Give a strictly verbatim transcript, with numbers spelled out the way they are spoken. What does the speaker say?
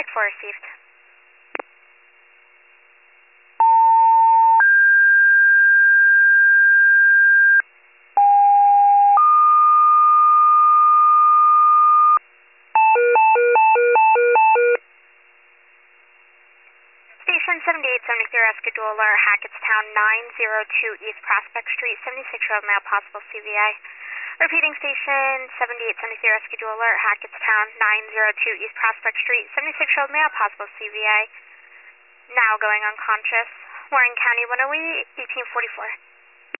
Contact four received. Station seventy-eight seventy-three rescue dual alert, Hackettstown nine oh two East Prospect Street, seventy-six year old male, possible C V A. Repeating station seventy-eight seventy-three rescue dual alert, Hackettstown nine oh two East Prospect Street, seventy-six year old male, possible C V A. Now going unconscious. Warren County one oh eight, eighteen forty-four.